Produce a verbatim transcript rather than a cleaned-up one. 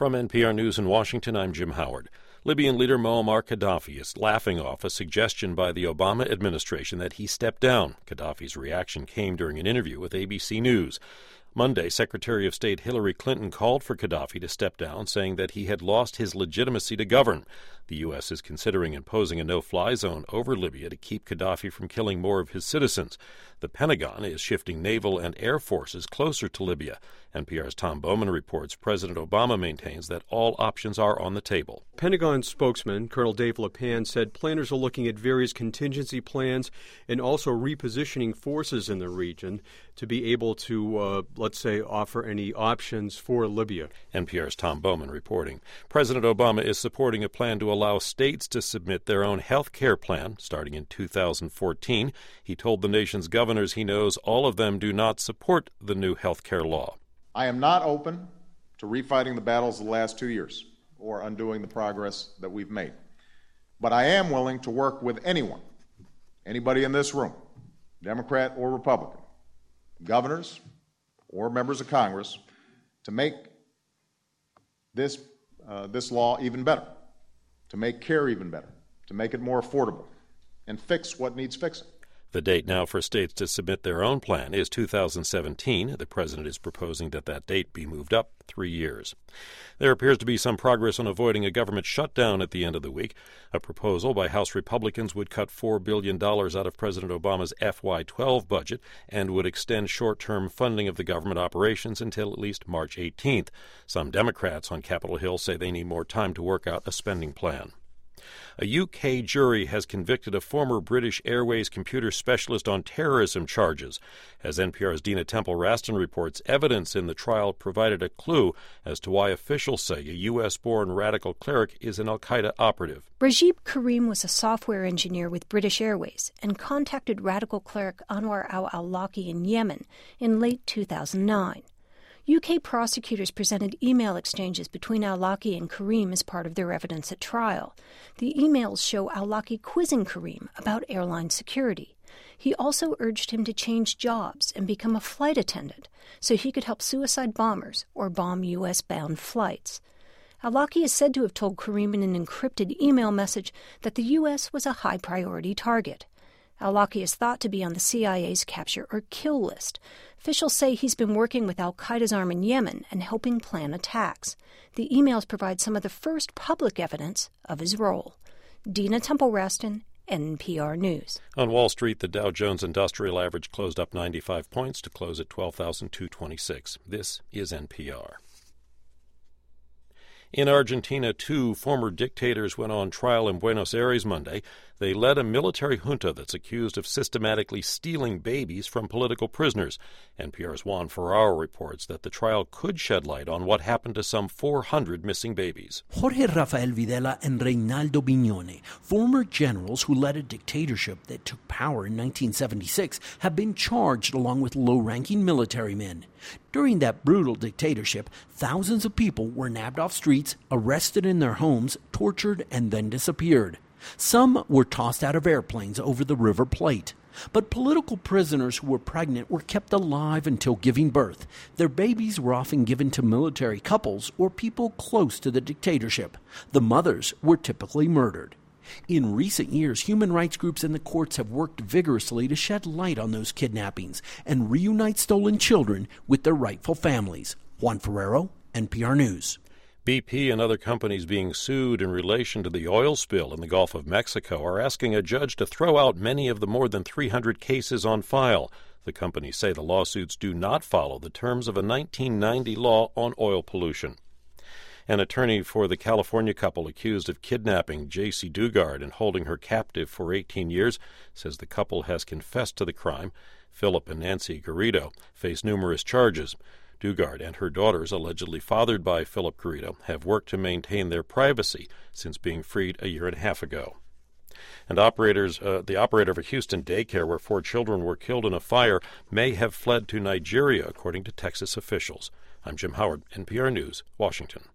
From N P R News in Washington, I'm Jim Howard. Libyan leader Muammar Gaddafi is laughing off a suggestion by the Obama administration that he step down. Gaddafi's reaction came during an interview with A B C News. Monday, Secretary of State Hillary Clinton called for Gaddafi to step down, saying that he had lost his legitimacy to govern. The U S is considering imposing a no-fly zone over Libya to keep Gaddafi from killing more of his citizens. The Pentagon is shifting naval and air forces closer to Libya. N P R's Tom Bowman reports President Obama maintains that all options are on the table. Pentagon spokesman Colonel Dave LaPan said planners are looking at various contingency plans and also repositioning forces in the region to be able to, uh, let's say, offer any options for Libya. N P R's Tom Bowman reporting. President Obama is supporting a plan to allow states to submit their own health care plan starting in two thousand fourteen. He told the nation's governors he knows all of them do not support the new health care law. I am not open to refighting the battles of the last two years or undoing the progress that we've made. But I am willing to work with anyone, anybody in this room, Democrat or Republican, governors or members of Congress, to make this, uh, this law even better, to make care even better, to make it more affordable, and fix what needs fixing. The date now for states to submit their own plan is two thousand seventeen. The president is proposing that that date be moved up three years. There appears to be some progress on avoiding a government shutdown at the end of the week. A proposal by House Republicans would cut four billion dollars out of President Obama's F Y twelve budget and would extend short-term funding of the government operations until at least March eighteenth. Some Democrats on Capitol Hill say they need more time to work out a spending plan. A U K jury has convicted a former British Airways computer specialist on terrorism charges. As N P R's Dina Temple-Raston reports, evidence in the trial provided a clue as to why officials say a U S-born radical cleric is an al-Qaeda operative. Rajib Karim was a software engineer with British Airways and contacted radical cleric Anwar al-Awlaki in Yemen in late two thousand nine. U K prosecutors presented email exchanges between al-Awlaki and Karim as part of their evidence at trial. The emails show al-Awlaki quizzing Karim about airline security. He also urged him to change jobs and become a flight attendant so he could help suicide bombers or bomb U S-bound flights. Al-Awlaki is said to have told Karim in an encrypted email message that the U S was a high-priority target. Al-Awlaki is thought to be on the C I A's capture or kill list. Officials say he's been working with al-Qaeda's arm in Yemen and helping plan attacks. The emails provide some of the first public evidence of his role. Dina Temple-Raston, N P R News. On Wall Street, the Dow Jones Industrial Average closed up ninety-five points to close at twelve thousand two hundred twenty-six. This is N P R. In Argentina, two former dictators went on trial in Buenos Aires Monday. They led a military junta that's accused of systematically stealing babies from political prisoners. N P R's Juan Ferraro reports that the trial could shed light on what happened to some four hundred missing babies. Jorge Rafael Videla and Reinaldo Bignone, former generals who led a dictatorship that took power in nineteen seventy-six, have been charged along with low-ranking military men. During that brutal dictatorship, thousands of people were nabbed off streets, arrested in their homes, tortured, and then disappeared. Some were tossed out of airplanes over the River Plate. But political prisoners who were pregnant were kept alive until giving birth. Their babies were often given to military couples or people close to the dictatorship. The mothers were typically murdered. In recent years, human rights groups and the courts have worked vigorously to shed light on those kidnappings and reunite stolen children with their rightful families. Juan Ferraro, N P R News. B P and other companies being sued in relation to the oil spill in the Gulf of Mexico are asking a judge to throw out many of the more than three hundred cases on file. The companies say the lawsuits do not follow the terms of a nineteen ninety law on oil pollution. An attorney for the California couple accused of kidnapping Jaycee Dugard and holding her captive for eighteen years says the couple has confessed to the crime. Philip and Nancy Garrido face numerous charges. Dugard and her daughters, allegedly fathered by Philip Garrido, have worked to maintain their privacy since being freed a year and a half ago. And operators, uh, the operator of a Houston daycare where four children were killed in a fire may have fled to Nigeria, according to Texas officials. I'm Jim Howard, N P R News, Washington.